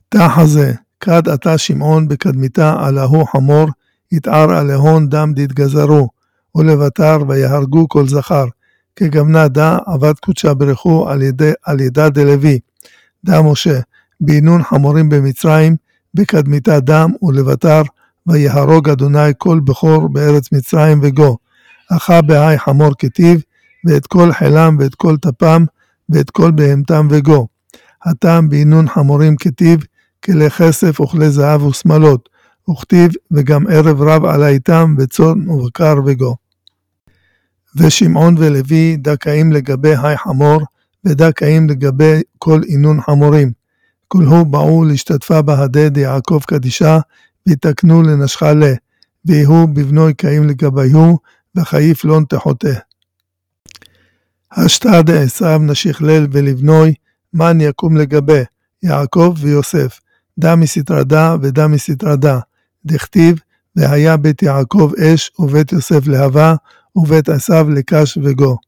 תחזה, כד עתה שמעון בקדמיתה על ההוא חמור, יתער עליהון דם דתגזרו, ולבטר ויהרגו כל זכר, כגמנה דה עבד קודשה ברכו על ידה דלוי, דה משה, בינון חמורים במצרים, בקדמיתה דם ולבטר, ויהרוג אדוני כל בכור בארץ מצרים וגו, אחא בהי חמור כתיב, ואת כל חילם ואת כל טפם, ואת כל בהמתם וגו, הטעם בינון חמורים כתיב, כלי כסף וכלי זהב ושמלות, וכתיב וגם ערב רב עלה איתם וצאן ובקר וגו. ושמעון ולוי דקאים לגבי היי חמור, ודקאים לגבי כל אינון חמורים. כלהו באו להשתתפה בהדה דיעקב קדישה, ויתקנו לנשכה לה, ויהו בבנוי קאים לגביהו, וחייף לון תחותה. השתא דעשיו נשיך ליל ולבנוי, מן יקום לגבי, יעקב ויוסף, דה מסתרדה ודה מסתרדה, דכתיב, והיה בית יעקב אש ובית יוסף להבה, ובית עשיו לקש וגו.